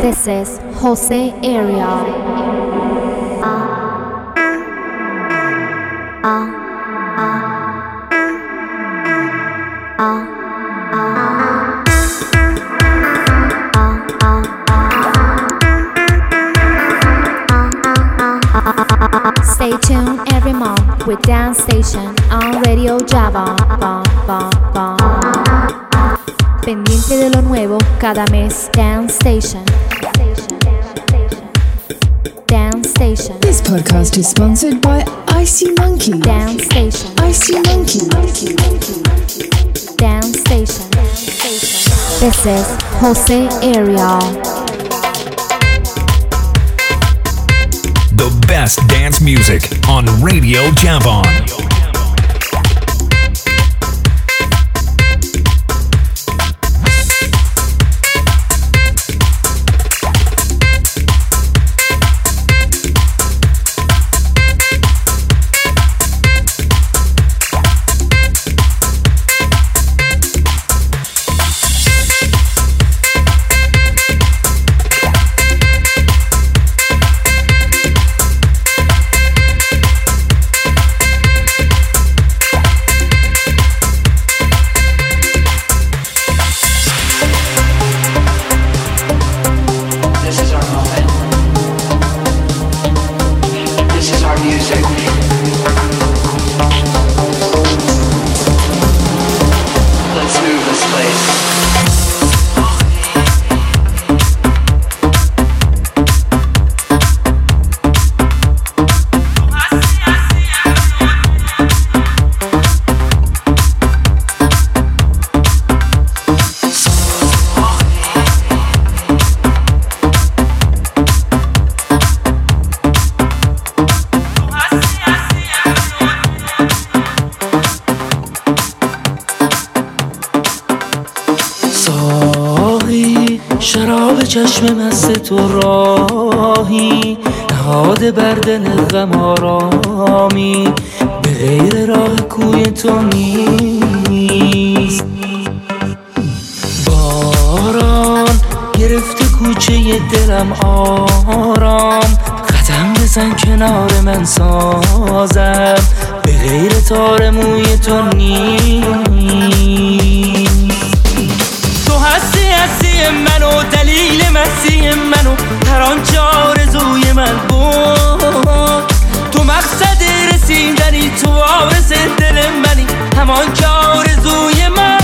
This is Jose Ariel. Stay tuned every month with Dance Station on Radio Java. Pendiente de lo nuevo cada mes. Dance Station. Dance Station. This podcast is sponsored by Icy Monkey. Dance Station. Icy Monkey. Dance Station. This is Jose Ariel. The best dance music on Radio Javon. چشم مست تو راهی نهاده بر دل غم آرامی به غیر راه کوی تو نیست. باران گرفته کوچه دلم آرام قدم بزن کنار من سازم به غیر تار موی تو نیست. تو هستی منو دلیل مسیح منو هر آنچه آرزوی من بود. تو مقصد رسیدنی تو وارث دل منی همان که آرزوی من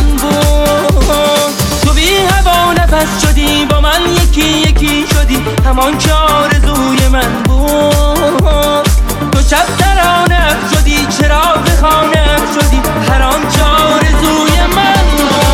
بود. تو بی هوا نفس شدی با من یکی شدی همان که آرزوی من بود. تو شب ترانه شدی چراغ خانه شدی هر آنچه آرزوی من بود.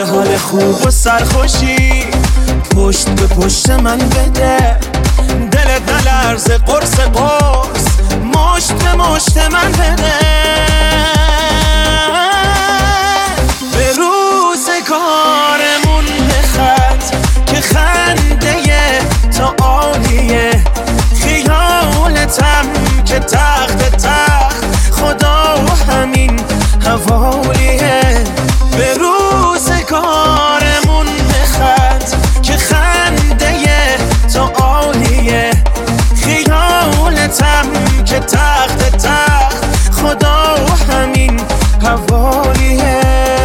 خوب و سرخوشی پشت به پشت من بده دل دلت نلرزه قرص قرص مشت به مشت من بده به روزگارمون بخند که خنده تا عالیه خیالتم که تخت تخت خدا و همین حوالیه به روزگارمون بخند که خنده تا عالیه خیالتم که تخت تخت خدا و همین حوالیه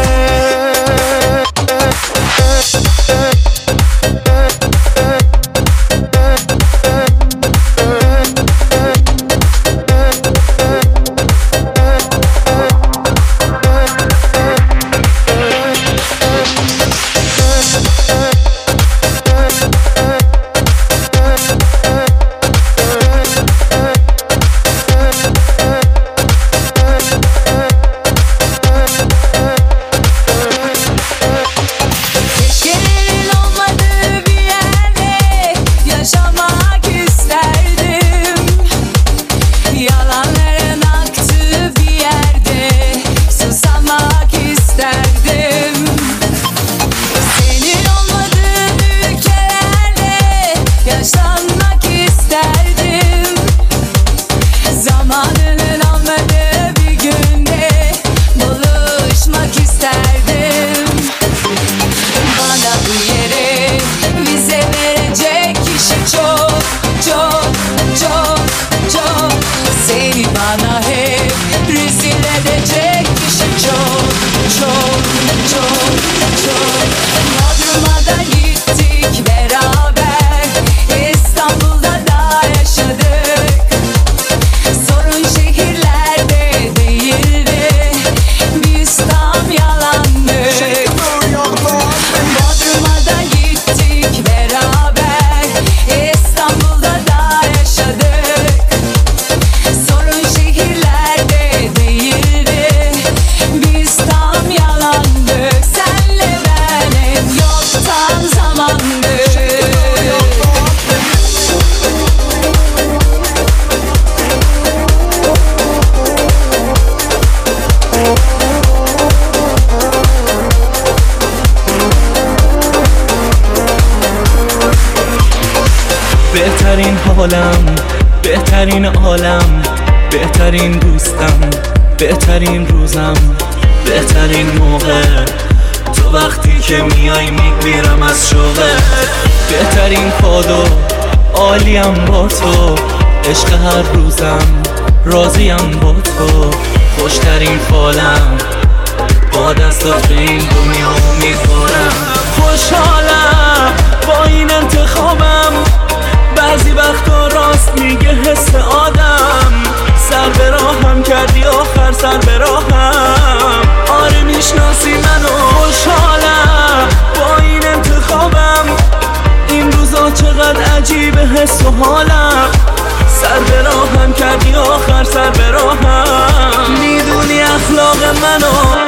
بهترین حالم بهترین عالم بهترین دوستم بهترین روزم بهترین موقع تو وقتی که میای میمیرم از شوقت بهترین کادو عالیم با تو عشق هر روزم راضیم با تو خوشترین فالم با دستات به این دنیا میخورم خوشحالم با این انتخابم بعضی وقتا راست میگه حس آدم سر به راهم کردی آخر سر به راهم آره میشناسی منو خوشحالم با این انتخابم این روزا چقدر عجیبه حس و حالم سر به راهم کردی آخر سر به راهم میدونی اخلاق منو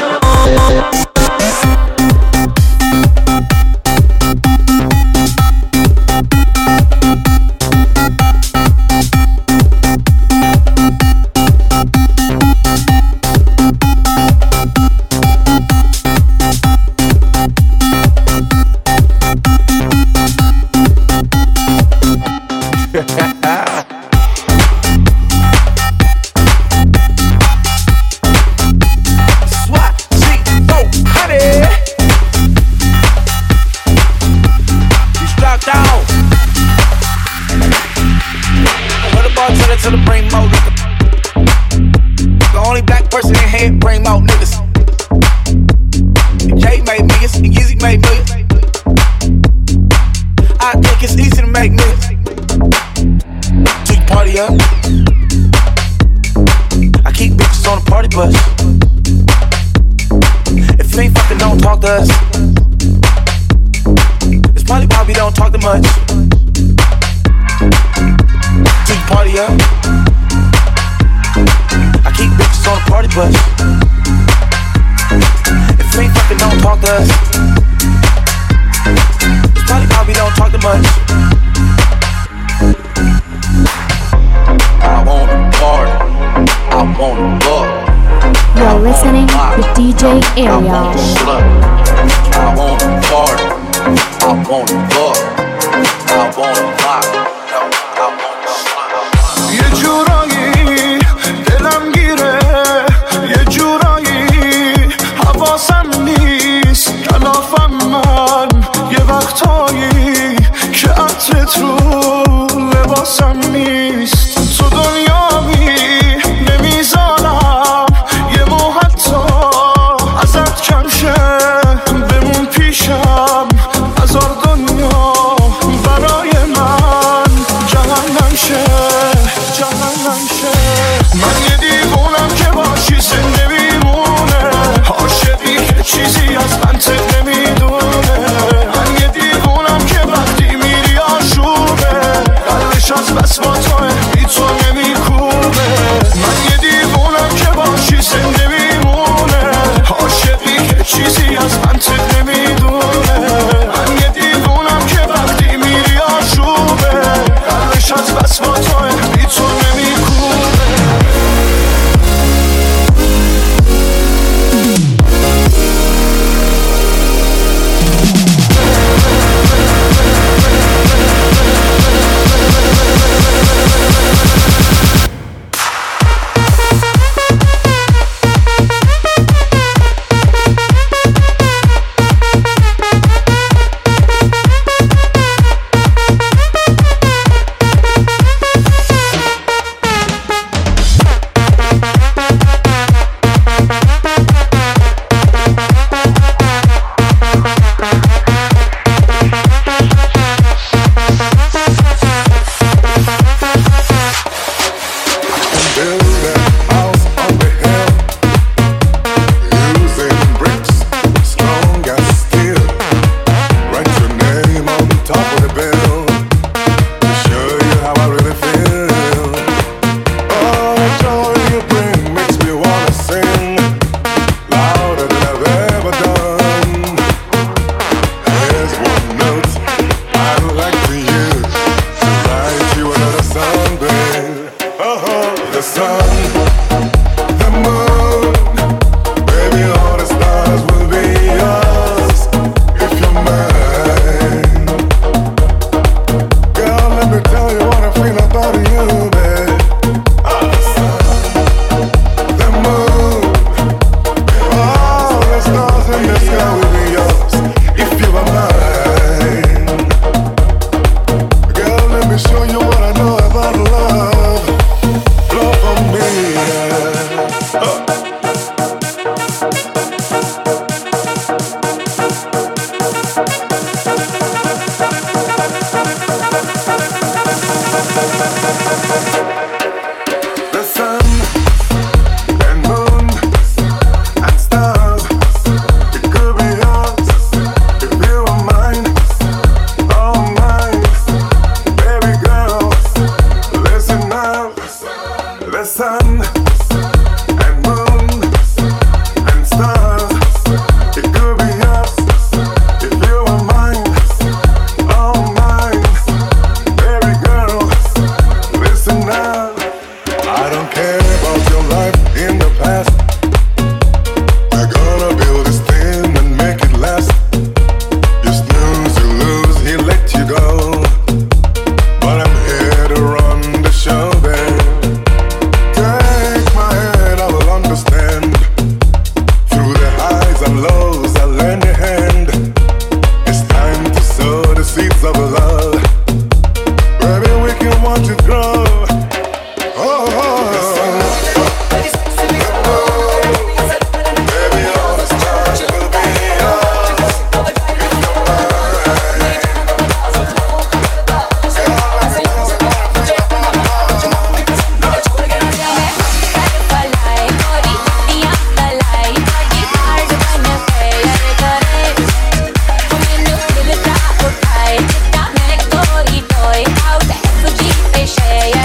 with DJ Area. I want to party, I want to fuck, I want to pop, I want to slut. یه جورایی دلم گیره، یه جورایی حواسم نیست، کلافم من یه وقتایی که عطرت رو لباسم نیست. تو دنیامی نمیذارم یه مو حتی ازت کم شه، بمون پیشم هزار دنیا برای من جهنم شه، جهنم شه. من یه دیوونم که باشی زنده میمونه، عاشقی که چیزی از منطق نمیدونه. من یه دیوونم که وقتی میری آشوبه، قلبش از بس با توه بی تو نمیکوبه. من یه دیوونم که باشی زنده میمونه، عاشقی که چیزی از منطق نمیدونه. من یه دیوونم که وقتی میری آشوبه، قلبش از بس با توه بی تو نمیکوبه. Say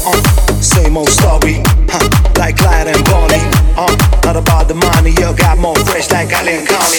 Same old story, like Clyde and Bonnie. Not about the money, you got more fresh like Allen County.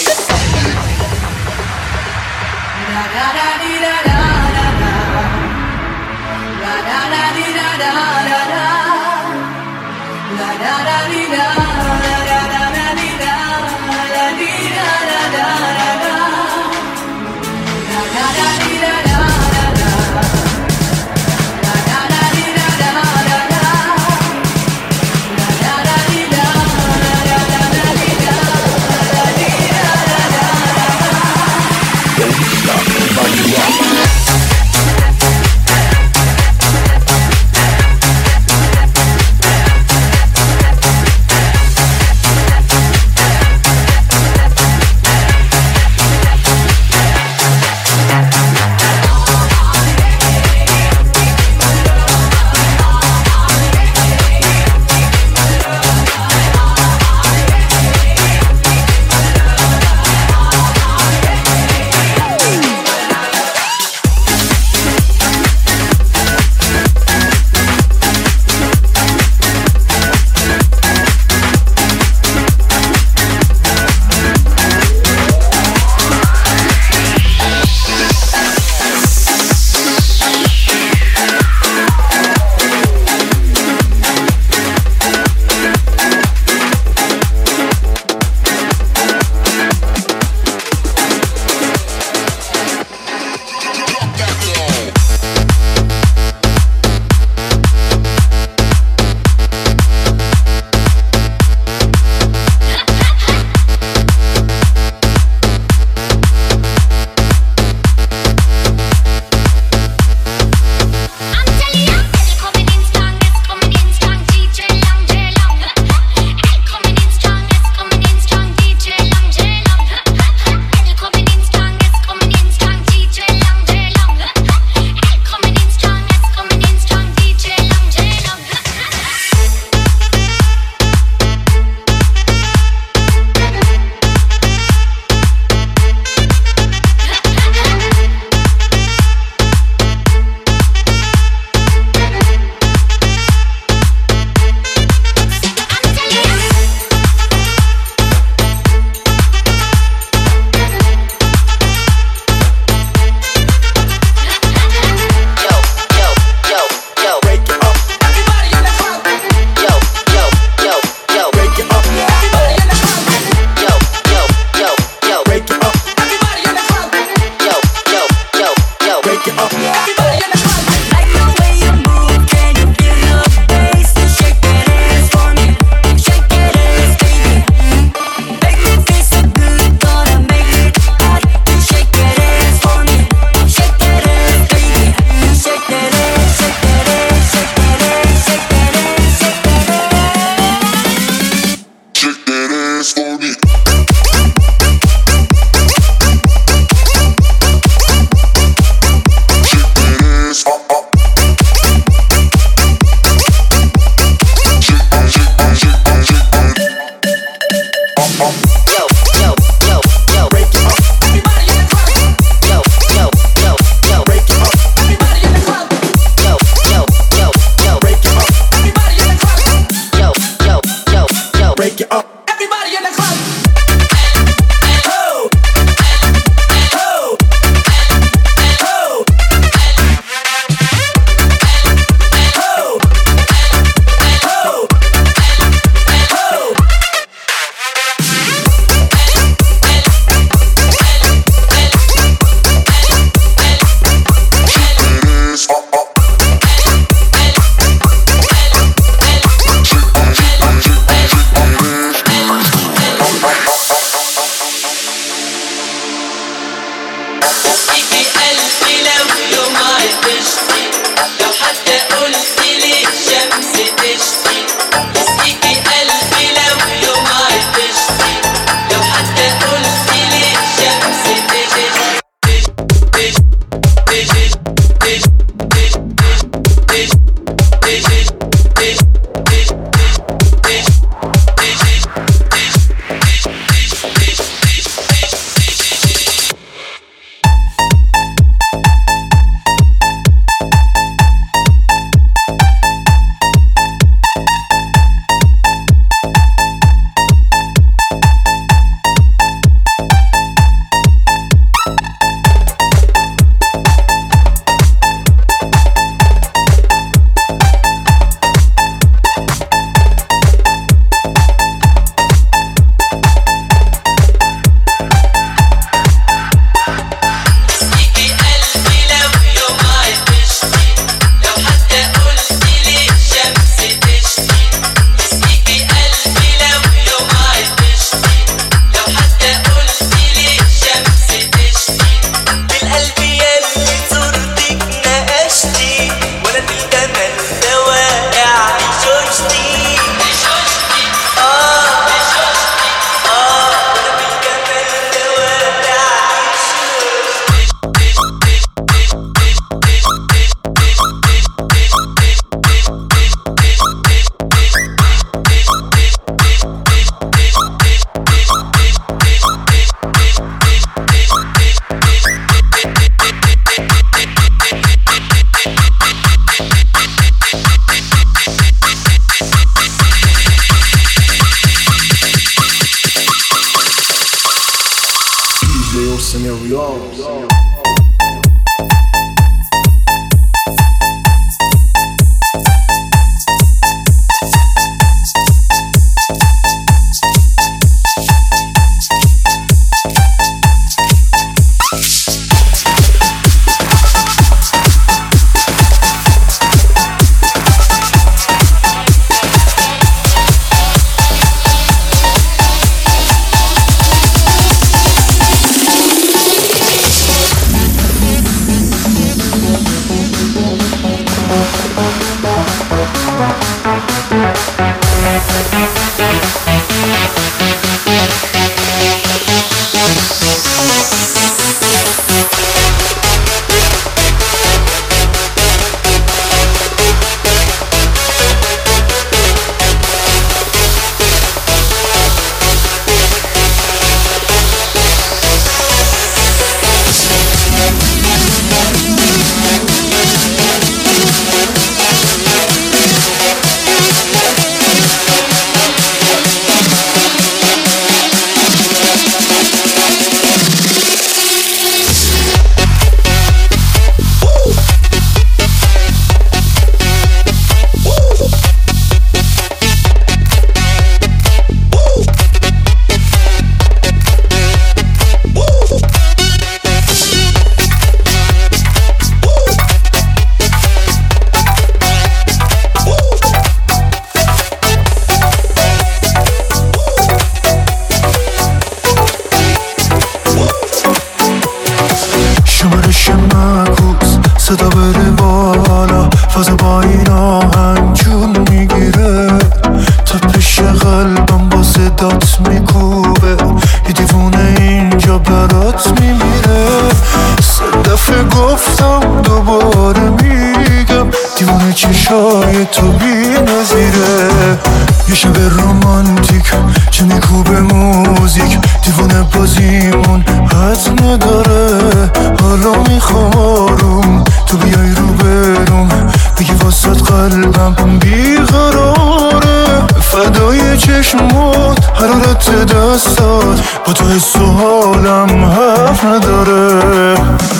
چشای تو بی نظیره. یه شب رومانتیک چه نیکو به موزیک، دیوونه بازیمون حد نداره. حالا میخوام آروم تو بیای رو برم، بگی واسد قلبم بیقراره. فدای چشمات حرارت دستات، با تو حس و حالم حرف نداره.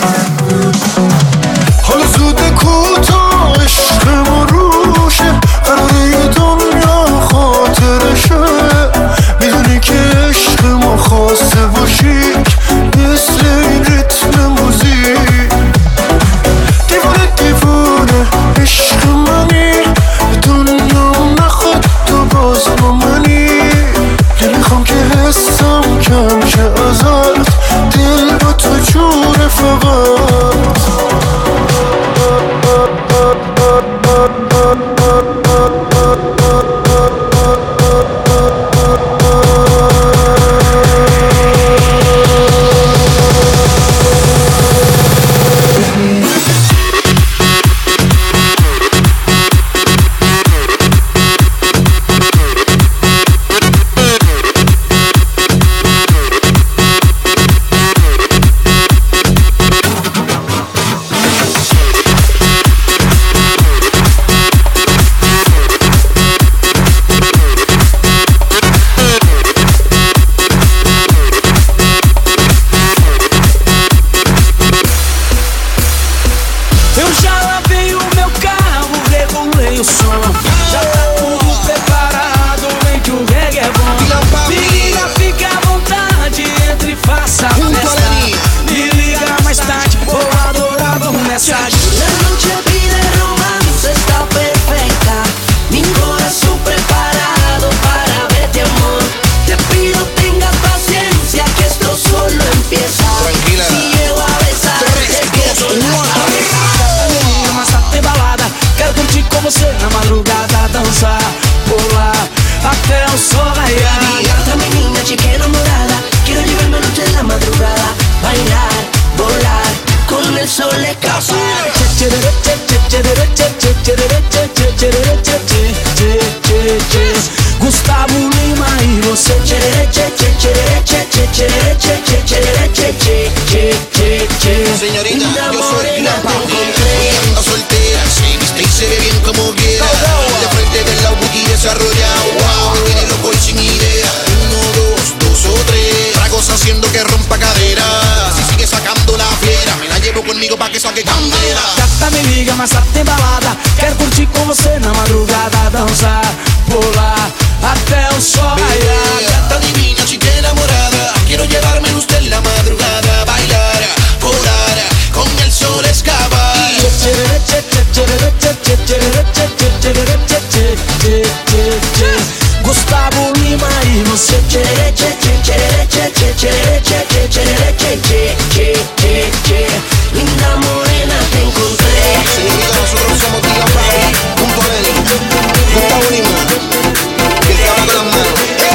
حالا زود کوتاه عشقمون روشه، قراره یه دنیا خاطرشه. میدونی که عشق ما خواسته باشی مثل این ریتم موزیک. دیوونه دیوونه عشق منی، دنیا نخواد تو باز با منی. نمیخوام که حسم کم شه ازت، دل با تو جوره فقط. Gustavo Lima y você. Señorita, yo soy una ando soltera, se viste y se ve bien como quiera. De frente del lado y desarrollado, wow, me tiene loco y sin idea. 1, 2, 2 o 3, tragos haciendo que rompa cadera. Si sigue sacando la fiera, me la llevo conmigo pa' que saque candela. Gata me liga, mas tá tem balada. Quero curtir com você na madrugada, dançar, pular até o sol raiar. Gata divina, chica enamorada, quiero llevarme usted en la madrugada, bailar, volar, con el sol escapar. Gustavo Lima y você. Linda morena te encontré. Señorita, nosotros somos Tía Papi, junto a Benny, Gustavo Lima, que estaba con las manos.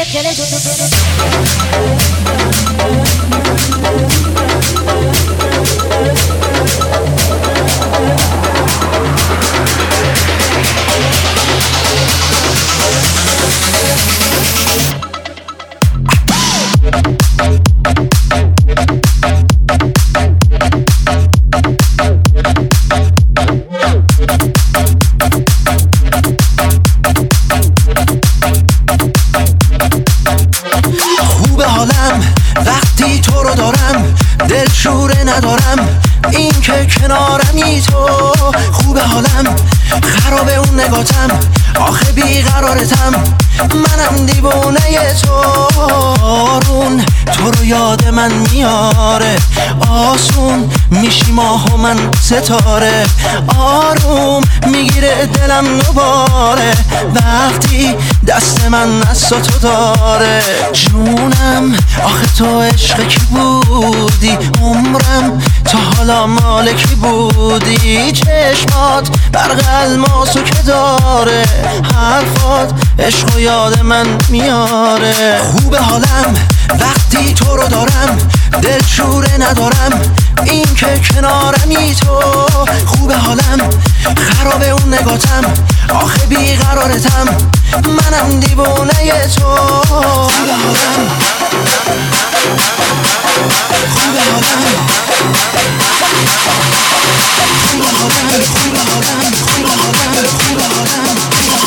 کنارمی تو خوب حالم خرابه اون نگاتم آخه بیقرارتم منم دیوونه تو آرون تو رو یاد من میاره آسون میشی ماه و من ستاره آروم میگیره دلم دوباره وقتی دست من از تو داره جونم آخه تو عشق کی بودی عمرم تا حالا مال کی بودی چشمات برق الماسو که داره حرفات عشق و یاد من میاره خوب حالم وقتی تو رو دارم دلشوره ندارم این که کنارمی تو خوب حالم خرابه اون نگاتم آخه بیقرارتم منم دیوونه تو خوب حالم خوب حالم خوب حالم خوب حالم خوب حالم خوب حالم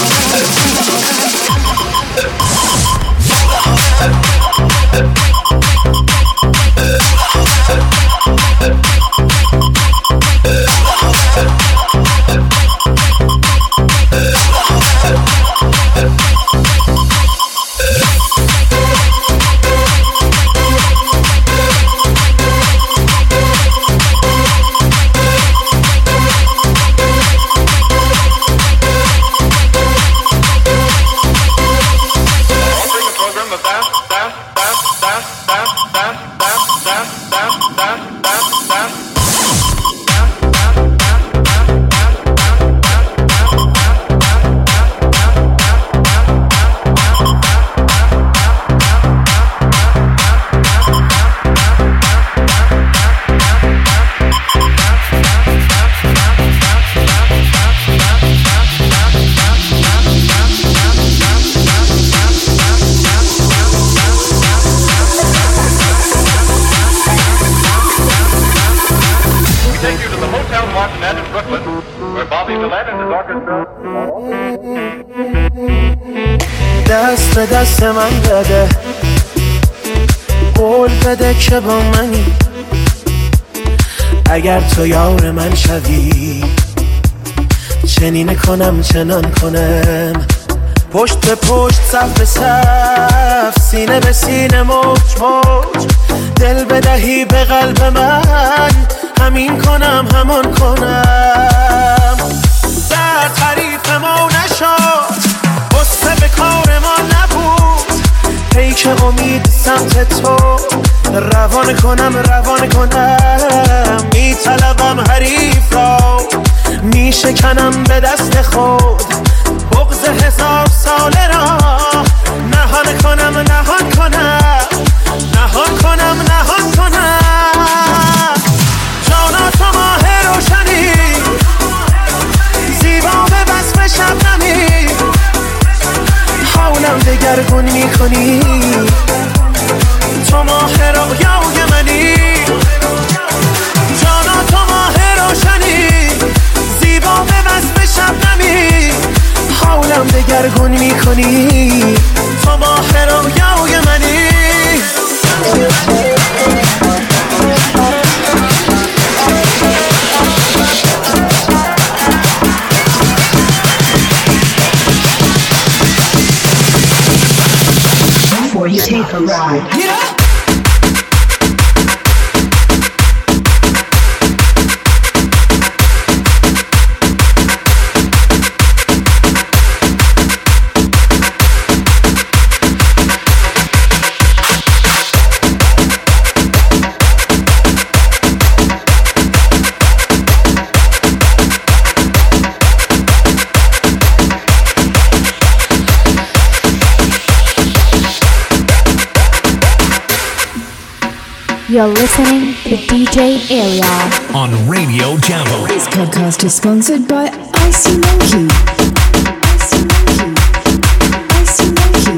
دست به دست من بده قول بده که با منی اگر تو یار من شوی چنین کنم چنان کنم پشت به پشت صف به صف سینه به سینه موج موج دل بدهی به قلب من همین کنم همان کنم در تعریف ما نشد قصه به کار ما نبود پیک امید سمت تو روان کنم میطلبم حریف را میشکنم به دست خود بغض 1000 ساله را نهان کنم جانا تو ماه روشنی زیبا به وصف شبنمی حولم دگرگون میکنی تو ماه رویای منی جانا تو ماه روشنی زیبا به وصف شبنمی حولم دگرگون میکنی تو ماه رویای منی Before you take a ride. Get up! You're listening to DJ Area on Radio Jambo. This podcast is sponsored by Icy Monkey. Icy Monkey. Icy Monkey.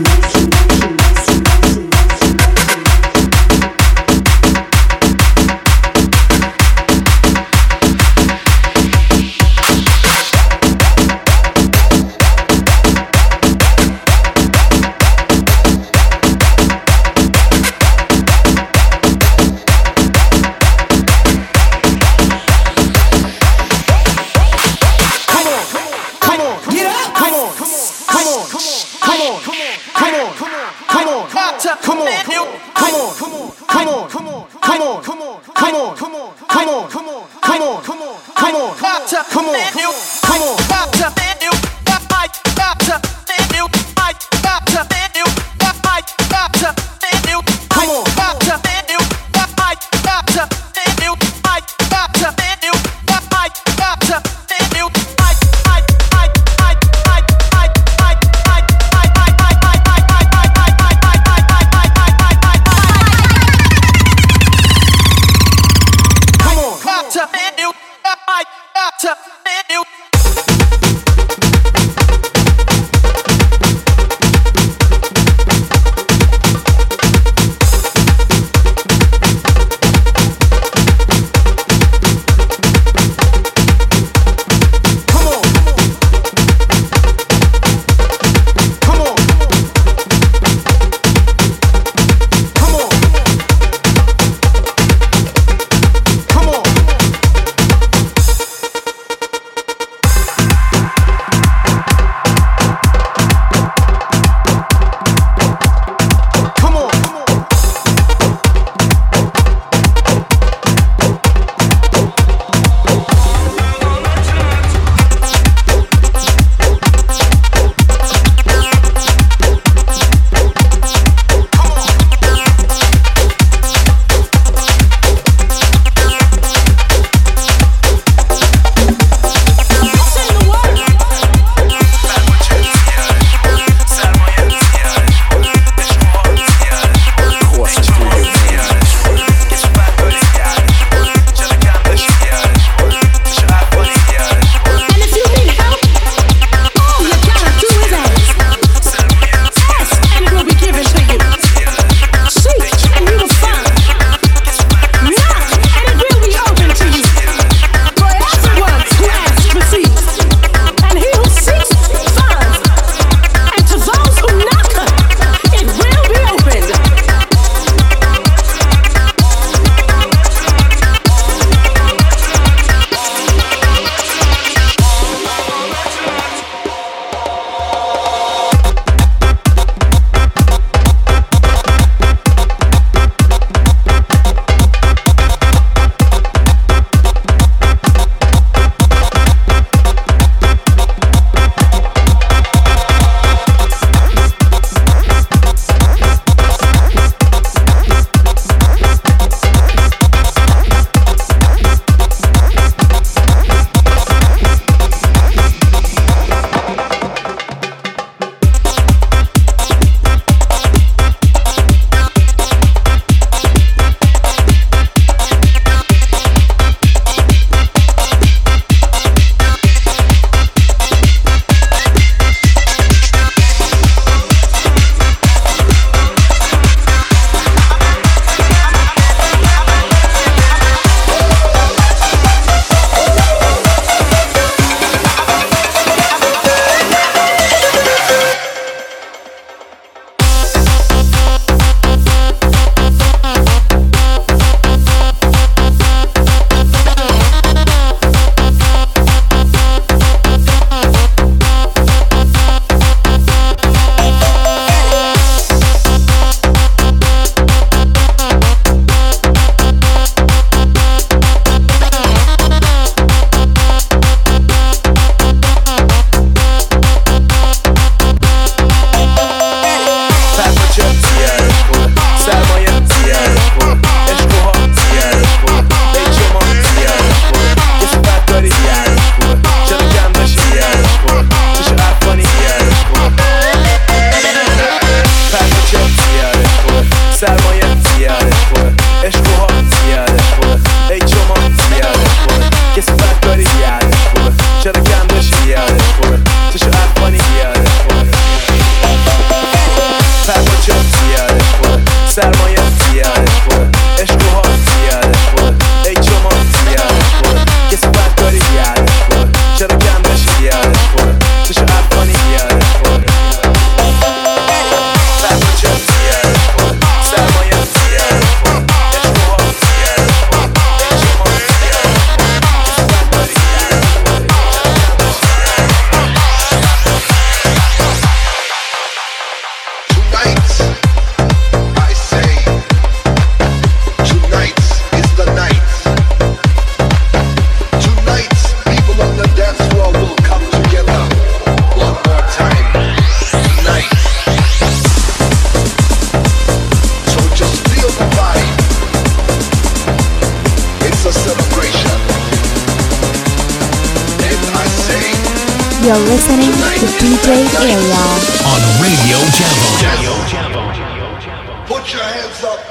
You're listening to DJ Area on Radio Jam. Put your hands up.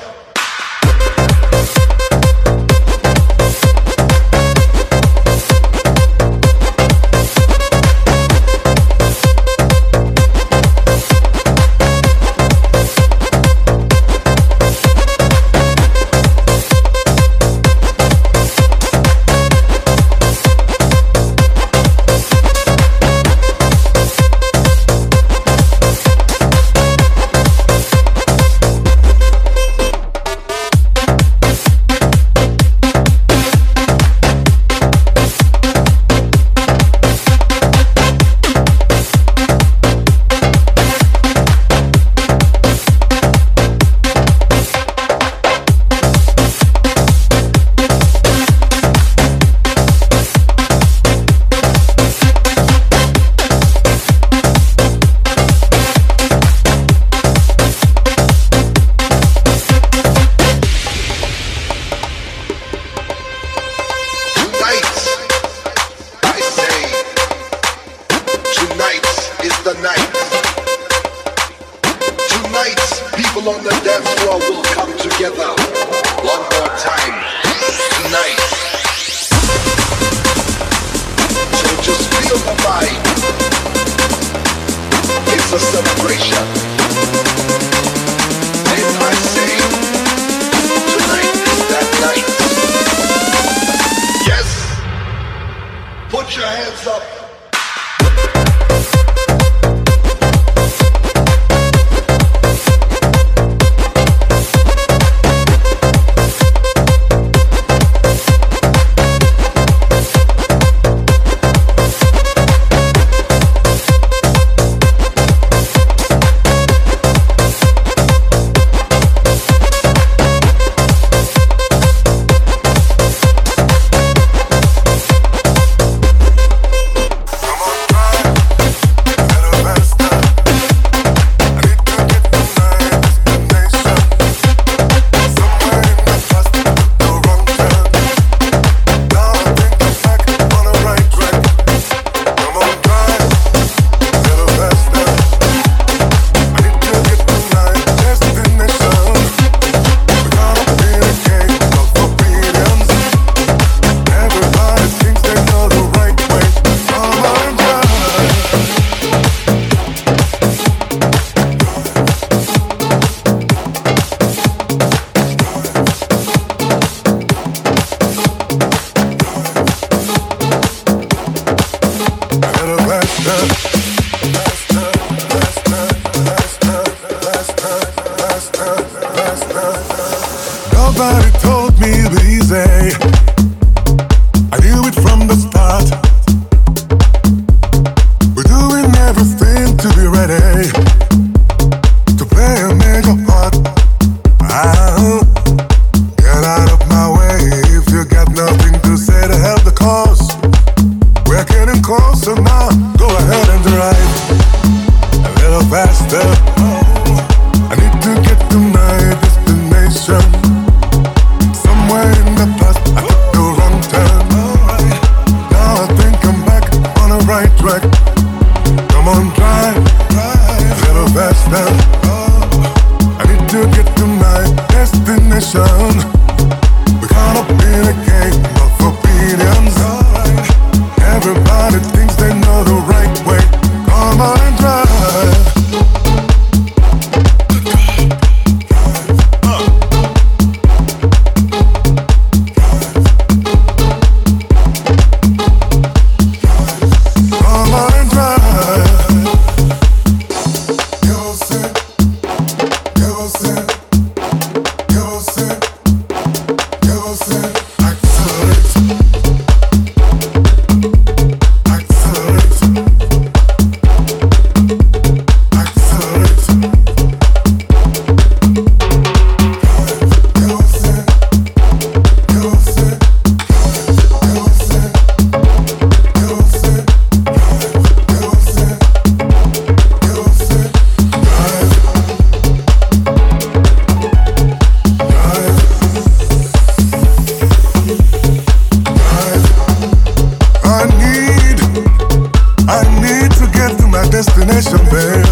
destination, baby.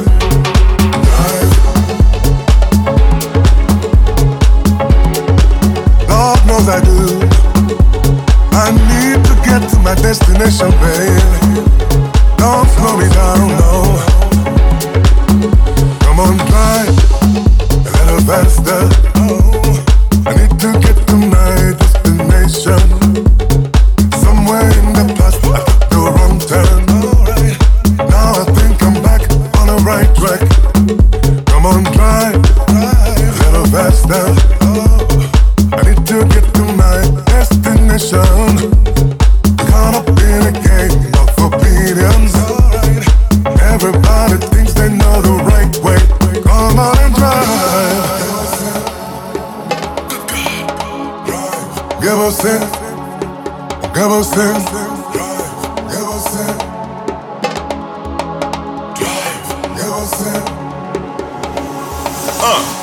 Lord knows I do. I need to get to my destination, baby. Don't slow me down, no. Come on, drive a little faster. I need to get to my destination. Somewhere in the past I took the wrong turn. Now I think I'm back on the right track. Come on, drive a little faster. I need to get to my destination. Caught up in a game of opinions. Everybody thinks they know the right way. Come on and drive. Give us in. Give us in. Give us in. Drive. Give us in.